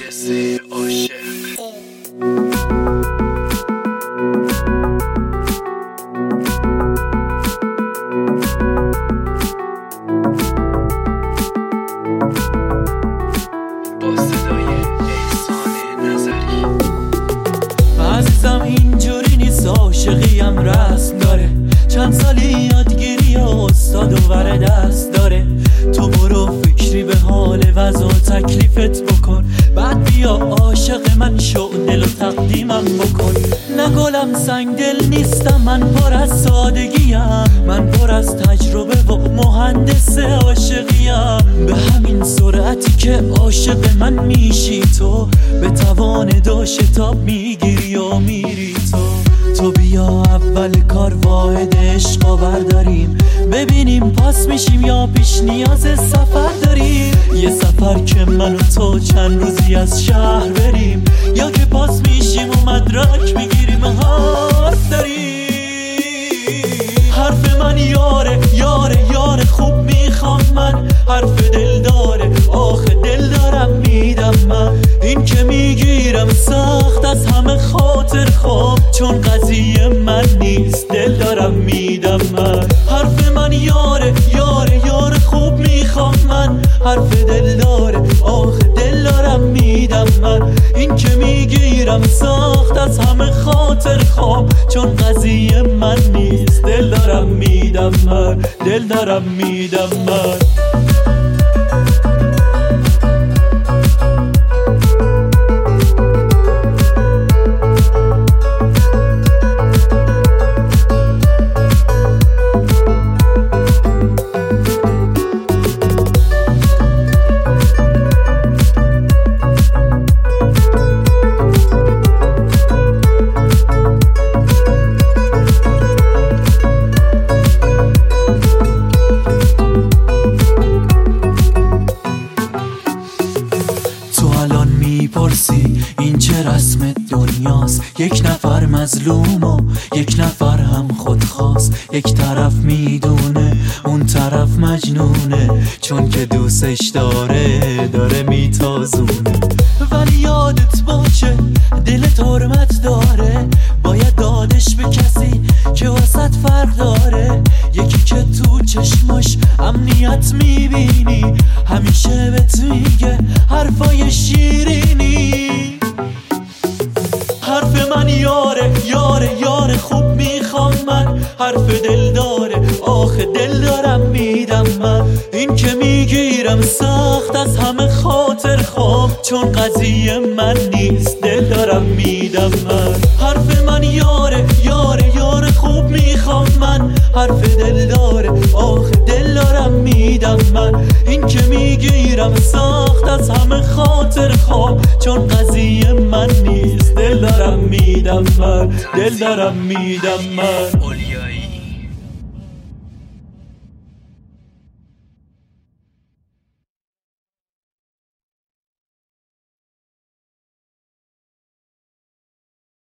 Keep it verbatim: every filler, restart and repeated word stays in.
قصه عاشق. عزیزم اینجوری نیست، عاشقیم رسم داره، چند سالی یادگیری و استاد و ور دست داره. تو برو فکری به حال وضع و تکلیفت بکن، بعد بیا عاشق من شو، دل و تقدیمم بکن. نه گلم سنگ دل نیستم، من پر از سادگیم، من پر از تجربه و مهندس عاشقیم. به همین سرعتی که عاشق من میشی تو، به توان دو شتاب میگیری و میری تو. تو بیا اول کار واحد عشقا برداریم، ببینیم پاس میشیم یا پیش نیاز سفر داریم. یه سفر که من و تو چند روزی از شهر بریم، یا که پاس میشیم و مدرک میگیریم حرف داریم. حرف من یاره یاره یاره خوب میخوام من، حرف دل داره آخه دل دارم میدم من. این که میگیرم سخت از همه خاطر خواب، چون قضیه من نیست دل دارم میدم من. حرف من یاره یاره یاره خوب میخوام من، حرف دل داره آخه دل دارم میدم من. این که میگیرم سخت از همه خاطر خواب، چون قضیه من نیست دل دارم میدم من، دل دارم میدم من. میپرسی این چه رسم دنیاست، یک نفر مظلوم و یک نفر هم خودخواست. یک طرف میدونه اون طرف مجنونه، چون که دوستش داره داره میتازونه. ولی یادت باشه دلت حرمت داره، باید دادش به کسی که واسط فرق داره. یکی که تو چشماش امنیت میبینی، همیشه بهت میگه حرفای شیرینی. حرف من یاره یاره یاره خوب میخوام من، حرف دل داره آخه دل دارم میدم من. این که میگیرم سخت از همه خاطر خواب، چون قضیه من نیست دل دارم میدم من. حرف من یاره یاره یاره خوب میخوام من، حرف دل داره آخه دل دارم میدم من. این که میگیرم سخت از همه خاطر خواب، چون قضیه من نیست دل دارم میدم من، دل دارم میدم من. اولیایی